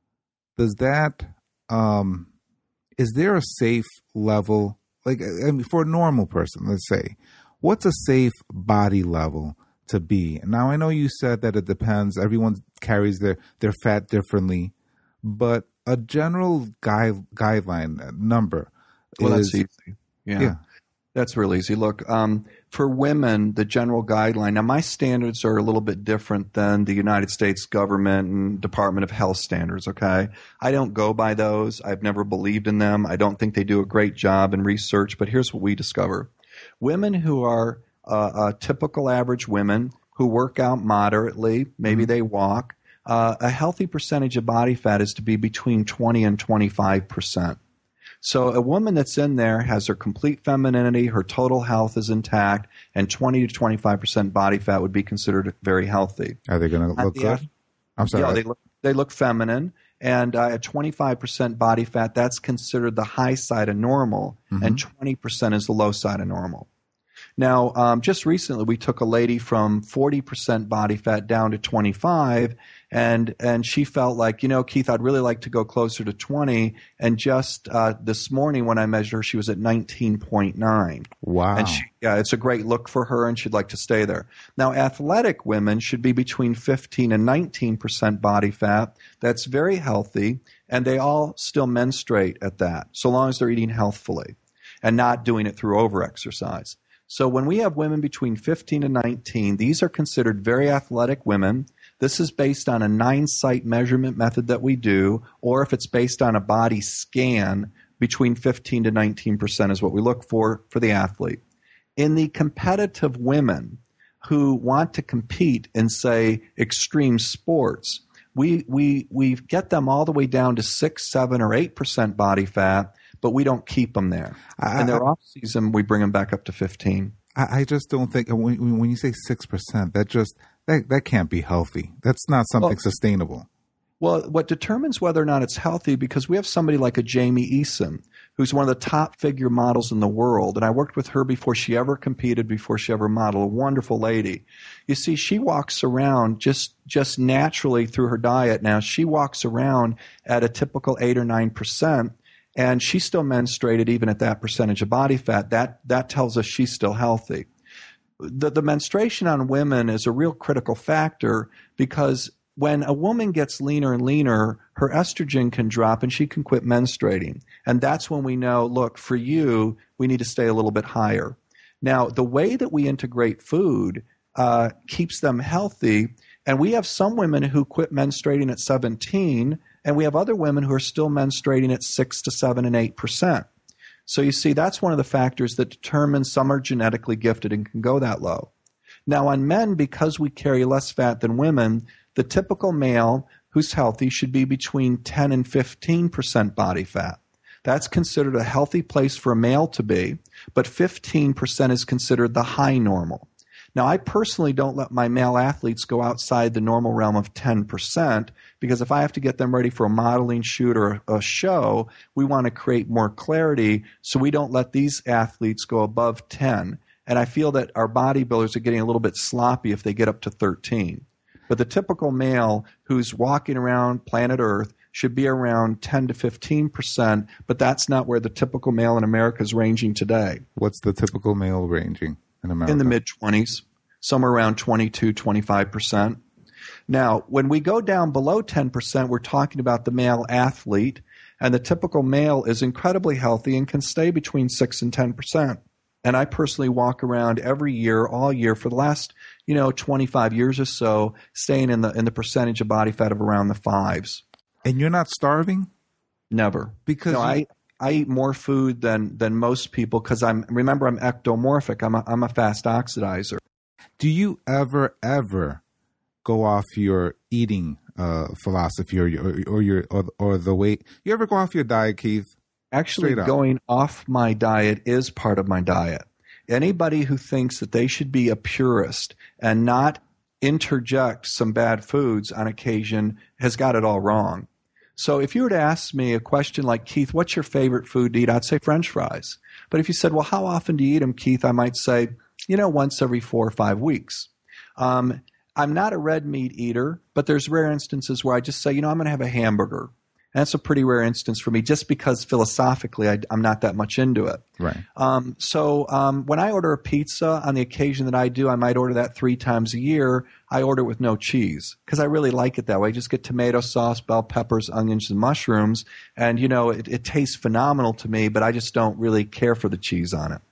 does that um, is there a safe level? Like, I mean, for a normal person, let's say, what's a safe body level to be? Now, I know you said that it depends. Everyone carries their, their fat differently, but a general guide, guideline number well, is... that's easy. Yeah. yeah. That's real easy. Look, um, for women, the general guideline, now my standards are a little bit different than the United States government and Department of Health standards, okay? I don't go by those. I've never believed in them. I don't think they do a great job in research, but here's what we discover. Women who are uh, uh, typical average women who work out moderately, maybe mm-hmm. they walk, uh, a healthy percentage of body fat is to be between twenty and twenty-five percent. So a woman that's in there has her complete femininity, her total health is intact, and twenty to twenty-five percent body fat would be considered very healthy. Are they going to look good? The, I'm sorry. Yeah, they look, they look feminine. And uh, at twenty-five percent body fat, that's considered the high side of normal, mm-hmm. and twenty percent is the low side of normal. Now, um, just recently, we took a lady from forty percent body fat down to twenty-five, and and she felt like, you know, Keith, I'd really like to go closer to twenty. And just uh, this morning when I measured her, she was at nineteen point nine. Wow. And she, yeah, it's a great look for her, and she'd like to stay there. Now, athletic women should be between fifteen and nineteen percent body fat. That's very healthy, and they all still menstruate at that, so long as they're eating healthfully and not doing it through overexercise. So when we have women between fifteen and nineteen, these are considered very athletic women. This is based on a nine-site measurement method that we do, or if it's based on a body scan, between fifteen to nineteen percent is what we look for for the athlete. In the competitive women who want to compete in, say, extreme sports, we we we get them all the way down to six, seven, or eight percent body fat, but we don't keep them there. I, in their I, off season, we bring them back up to fifteen. I, I just don't think when, when you say six percent, that just that that can't be healthy. That's not something well, sustainable. Well, what determines whether or not it's healthy, because we have somebody like a Jamie Eason, who's one of the top figure models in the world, and I worked with her before she ever competed, before she ever modeled. A wonderful lady. You see, she walks around just just naturally through her diet. Now, she walks around at a typical eight or nine percent. And she's still menstruated even at that percentage of body fat. That that tells us she's still healthy. The, the menstruation on women is a real critical factor, because when a woman gets leaner and leaner, her estrogen can drop and she can quit menstruating. And that's when we know, look, for you, we need to stay a little bit higher. Now, the way that we integrate food uh, keeps them healthy. And we have some women who quit menstruating at seventeen, and we have other women who are still menstruating at six to seven and eight percent. So you see, that's one of the factors that determines some are genetically gifted and can go that low. Now, on men, because we carry less fat than women, the typical male who's healthy should be between ten and fifteen percent body fat. That's considered a healthy place for a male to be, but fifteen percent is considered the high normal. Now, I personally don't let my male athletes go outside the normal realm of ten percent, because if I have to get them ready for a modeling shoot or a show, we want to create more clarity, so we don't let these athletes go above ten. And I feel that our bodybuilders are getting a little bit sloppy if they get up to thirteen. But the typical male who's walking around planet Earth should be around ten to fifteen percent, but that's not where the typical male in America is ranging today. What's the typical male ranging in America? In the mid-twenties, somewhere around twenty-two, twenty-five percent. Now, when we go down below ten percent, we're talking about the male athlete, and the typical male is incredibly healthy and can stay between six and ten percent. And I personally walk around every year, all year, for the last, you know, twenty-five years or so, staying in the in the percentage of body fat of around the fives. And you're not starving? Never. Because no, you- I I eat more food than than most people, because I'm remember I'm ectomorphic. I'm a, I'm a fast oxidizer. Do you ever ever go off your eating uh, philosophy or your or your or, or the weight? You ever go off your diet, Keith? Actually, going off my diet is part of my diet. Anybody who thinks that they should be a purist and not interject some bad foods on occasion has got it all wrong. So if you were to ask me a question like, Keith, what's your favorite food to eat? I'd say French fries. But if you said, well, how often do you eat them, Keith? I might say, you know, once every four or five weeks. Um, I'm not a red meat eater, but there's rare instances where I just say, you know, I'm going to have a hamburger. And that's a pretty rare instance for me just because philosophically I, I'm not that much into it. Right. Um, so um, when I order a pizza, on the occasion that I do, I might order that three times a year. I order with no cheese because I really like it that way. I just get tomato sauce, bell peppers, onions, and mushrooms. And, you know, it, it tastes phenomenal to me, but I just don't really care for the cheese on it.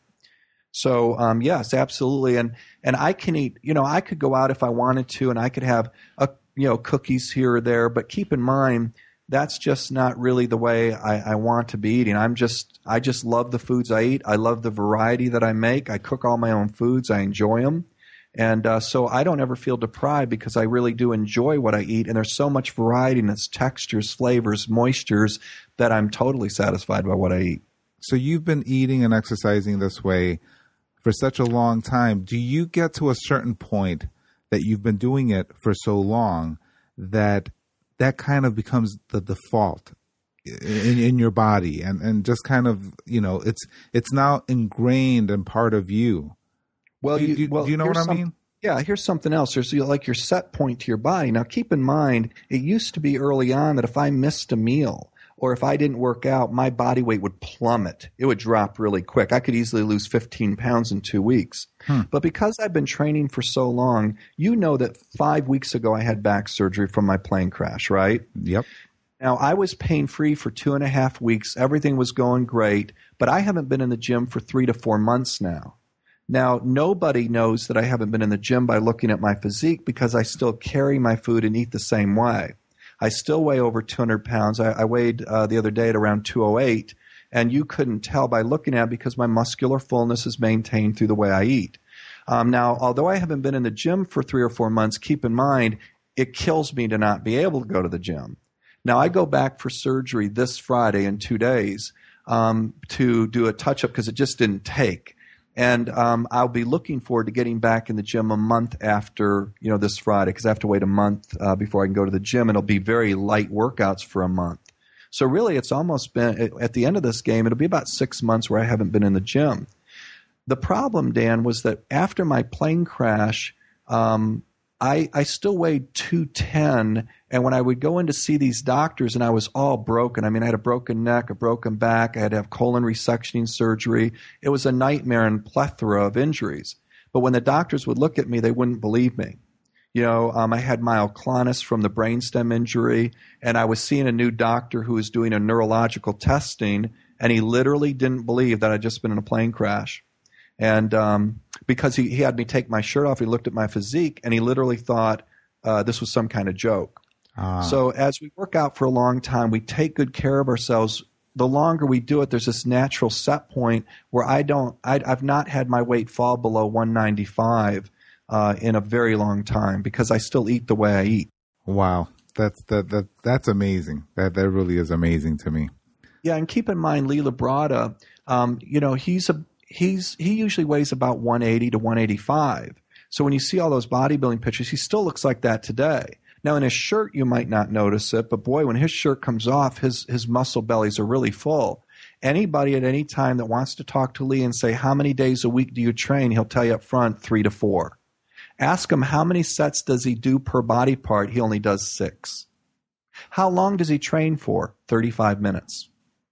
So, um, yes, absolutely. And, and I can eat, you know, I could go out if I wanted to and I could have, a, you know, cookies here or there. But keep in mind, that's just not really the way I, I want to be eating. I'm just, I just love the foods I eat. I love the variety that I make. I cook all my own foods. I enjoy them. And uh, so I don't ever feel deprived because I really do enjoy what I eat. And there's so much variety in its textures, flavors, moistures that I'm totally satisfied by what I eat. So you've been eating and exercising this way for such a long time. Do you get to a certain point that you've been doing it for so long that that kind of becomes the default in, in your body and, and just kind of, you know, it's it's now ingrained and part of you? Well, do, you, do, well, do you know what I some, mean? Yeah, here's something else. There's like your set point to your body. Now, keep in mind, it used to be early on that if I missed a meal or if I didn't work out, my body weight would plummet. It would drop really quick. I could easily lose fifteen pounds in two weeks. Hmm. But because I've been training for so long, you know that five weeks ago I had back surgery from my plane crash, right? Yep. Now, I was pain-free for two and a half weeks. Everything was going great, but I haven't been in the gym for three to four months now. Now, nobody knows that I haven't been in the gym by looking at my physique because I still carry my food and eat the same way. I still weigh over two hundred pounds. I, I weighed uh, the other day at around two oh eight, and you couldn't tell by looking at it because my muscular fullness is maintained through the way I eat. Um, now, although I haven't been in the gym for three or four months, keep in mind, it kills me to not be able to go to the gym. Now, I go back for surgery this Friday in two days um, to do a touch-up because it just didn't take. And um, I'll be looking forward to getting back in the gym a month after, you know, this Friday because I have to wait a month uh, before I can go to the gym. And it'll be very light workouts for a month. So really, it's almost been, at the end of this game, it'll be about six months where I haven't been in the gym. The problem, Dan, was that after my plane crash, um, I, I still weighed two ten, and when I would go in to see these doctors and I was all broken, I mean, I had a broken neck, a broken back, I had to have colon resectioning surgery. It was a nightmare and plethora of injuries. But when the doctors would look at me, they wouldn't believe me. You know, um, I had myoclonus from the brainstem injury, and I was seeing a new doctor who was doing a neurological testing, and he literally didn't believe that I'd just been in a plane crash. And um, because he, he had me take my shirt off, he looked at my physique, and he literally thought uh, this was some kind of joke. Ah. So as we work out for a long time, we take good care of ourselves. The longer we do it, there's this natural set point where I don't, I, I've not had my weight fall below one ninety-five uh, in a very long time because I still eat the way I eat. Wow, that's that that that's amazing. That that really is amazing to me. Yeah, and keep in mind, Lee Labrada, um, you know, he's a He's he usually weighs about one eighty to one eighty-five. So when you see all those bodybuilding pictures, he still looks like that today. Now in his shirt, you might not notice it, but boy, when his shirt comes off, his his muscle bellies are really full. Anybody at any time that wants to talk to Lee and say, how many days a week do you train? He'll tell you up front, three to four. Ask him how many sets does he do per body part? He only does six. How long does he train for? thirty-five minutes.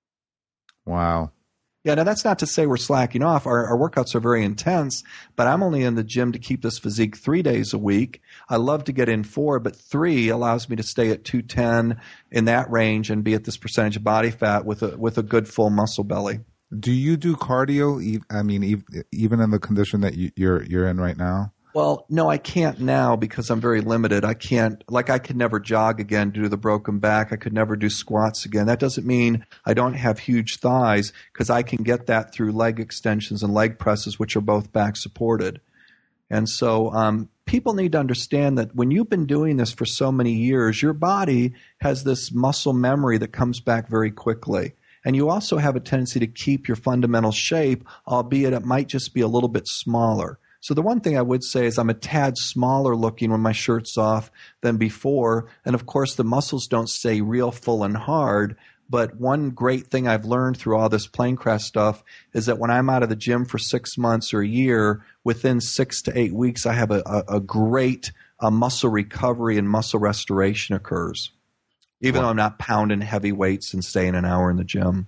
Wow. Yeah, now that's not to say we're slacking off. Our, our workouts are very intense, but I'm only in the gym to keep this physique three days a week. I love to get in four, but three allows me to stay at two ten in that range and be at this percentage of body fat with a with a good full muscle belly. Do you do cardio? I mean, even in the condition that you're you're in right now? Well, no, I can't now because I'm very limited. I can't, like I could never jog again due to the broken back. I could never do squats again. That doesn't mean I don't have huge thighs because I can get that through leg extensions and leg presses, which are both back supported. And so um, people need to understand that when you've been doing this for so many years, your body has this muscle memory that comes back very quickly. And you also have a tendency to keep your fundamental shape, albeit it might just be a little bit smaller. So the one thing I would say is I'm a tad smaller looking when my shirt's off than before. And of course, the muscles don't stay real full and hard. But one great thing I've learned through all this Planecraft stuff is that when I'm out of the gym for six months or a year, within six to eight weeks, I have a, a, a great uh, muscle recovery and muscle restoration occurs, even wow. though I'm not pounding heavy weights and staying an hour in the gym.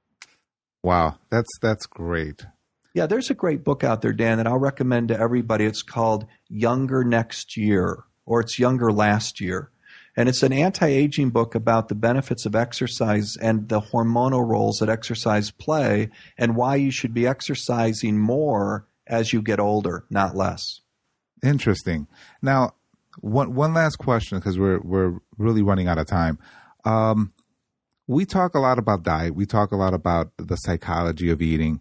Wow, that's that's great. Yeah, there's a great book out there, Dan, that I'll recommend to everybody. It's called Younger Next Year, or it's Younger Last Year. And it's an anti-aging book about the benefits of exercise and the hormonal roles that exercise play and why you should be exercising more as you get older, not less. Interesting. Now, one one last question, because we're we're really running out of time. Um, we talk a lot about diet. We talk a lot about the psychology of eating.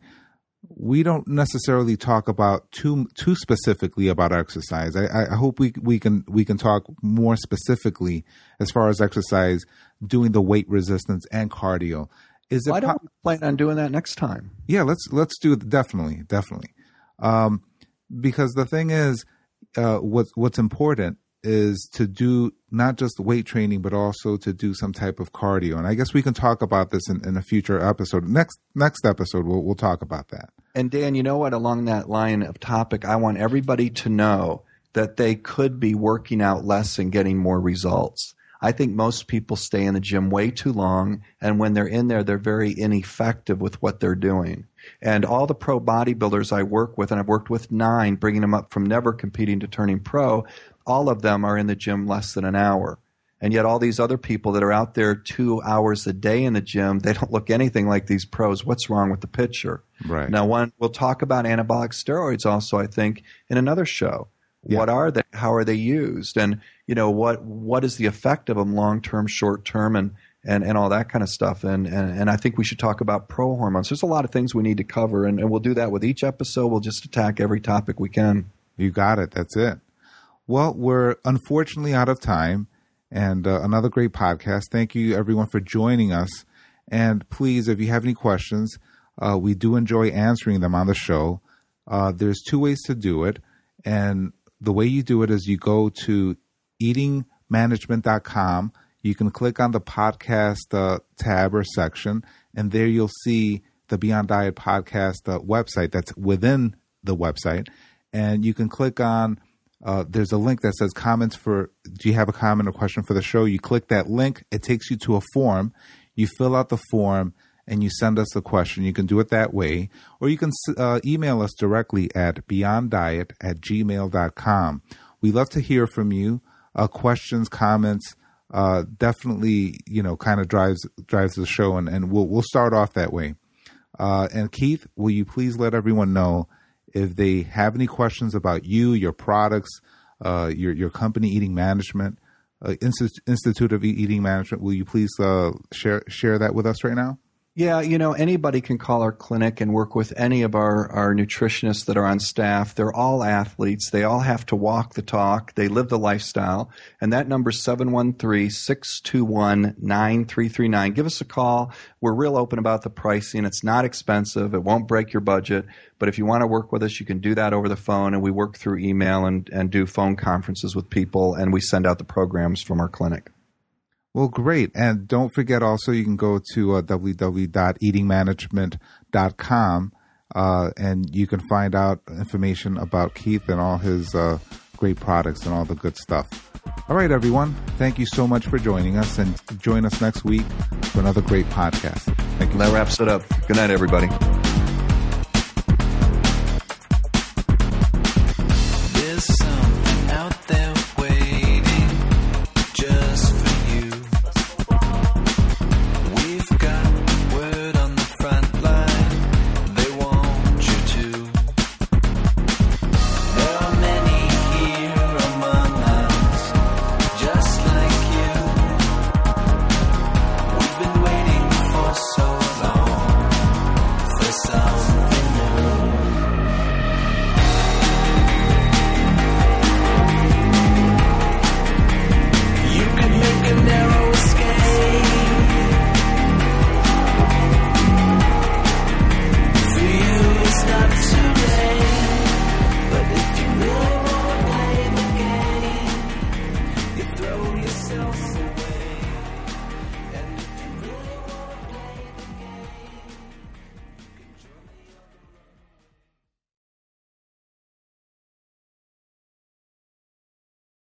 We don't necessarily talk about too too specifically about exercise. I, I hope we we can we can talk more specifically as far as exercise, doing the weight resistance and cardio. Is it? Why don't we plan on doing that next time? Yeah, let's let's do it. Definitely, definitely. Um, because the thing is, uh, what's what's important is to do not just weight training, but also to do some type of cardio. And I guess we can talk about this in, in a future episode. Next next episode, we'll we'll talk about that. And Dan, you know what? Along that line of topic, I want everybody to know that they could be working out less and getting more results. I think most people stay in the gym way too long, and when they're in there, they're very ineffective with what they're doing. And all the pro bodybuilders I work with, and I've worked with nine, bringing them up from never competing to turning pro, all of them are in the gym less than an hour. And yet all these other people that are out there two hours a day in the gym, they don't look anything like these pros. What's wrong with the picture? Right. Now, one, we'll talk about anabolic steroids also, I think, in another show. Yeah. What are they? How are they used? And, you know, what what is the effect of them long-term, short-term, and, and, and all that kind of stuff? And, and, and I think we should talk about pro hormones. There's a lot of things we need to cover, and, and we'll do that with each episode. We'll just attack every topic we can. You got it. That's it. Well, we're unfortunately out of time. And uh, another great podcast. Thank you, everyone, for joining us. And please, if you have any questions, uh, we do enjoy answering them on the show. Uh, there's two ways to do it. And the way you do it is you go to eating management dot com. You can click on the podcast uh, tab or section, and there you'll see the Beyond Diet podcast uh, website that's within the website. And you can click on Uh, there's a link that says comments for, do you have a comment or question for the show? You click that link. It takes you to a form. You fill out the form and you send us a question. You can do it that way. Or you can uh, email us directly at beyond diet at gmail dot com. We love to hear from you. Uh, questions, comments, uh, definitely, you know, kind of drives drives the show. And, and we'll, we'll start off that way. Uh, and Keith, will you please let everyone know if they have any questions about you, your products, uh, your your company, Eating Management, uh, Inst- Institute of Eating Management, will you please uh, share share that with us right now? Yeah, you know, anybody can call our clinic and work with any of our, our nutritionists that are on staff. They're all athletes. They all have to walk the talk. They live the lifestyle. And that number is seven one three, six two one, nine three three nine. Give us a call. We're real open about the pricing. It's not expensive. It won't break your budget. But if you want to work with us, you can do that over the phone. And we work through email and, and do phone conferences with people. And we send out the programs from our clinic. Well, great. And don't forget also, you can go to uh, w w w dot eating management dot com uh, and you can find out information about Keith and all his uh, great products and all the good stuff. All right, everyone. Thank you so much for joining us, and join us next week for another great podcast. Thank you. That wraps it up. Good night, everybody. There's something out there waiting just for you. We've got word on the front line, they want you to. There are many here among us, just like you. We've been waiting for so long, for some